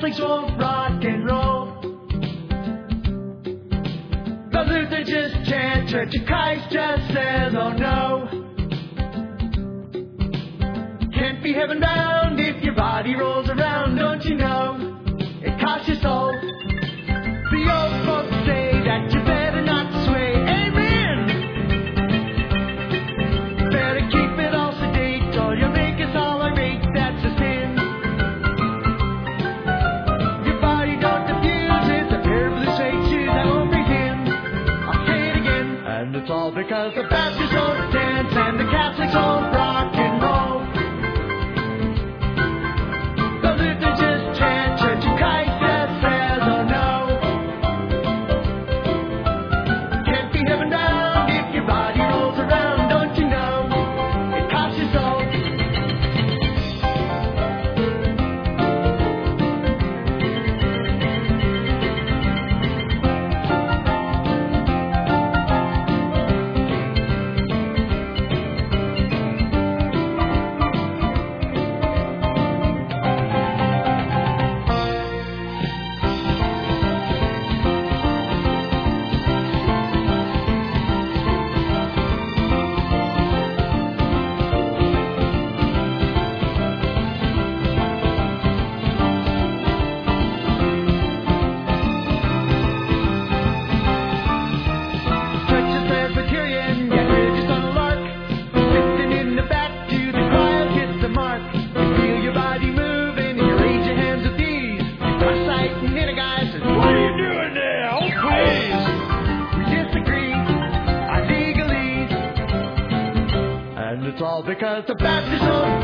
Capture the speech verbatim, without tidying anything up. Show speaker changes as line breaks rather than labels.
Catholics won't rock and roll. The Lutherans just chant, Church of Christ just says, oh no. Can't be heaven bound if your body rolls around, don't you know? It costs your soul. The old folks say that you better not sway. Amen! Better keep it all sedate or you'll make us all irate. That's a sin. Your body don't diffuse. It's a pair of blue suede shoes that won't begin. I'll say it again. And it's all because the Baptists won't dance and the Catholics won't rock and roll. The Lutherans just chant, Church of Christ just says, oh no. Can't be heaven bound if your body rolls around, don't you know? It costs your soul. It's all because the Baptists don't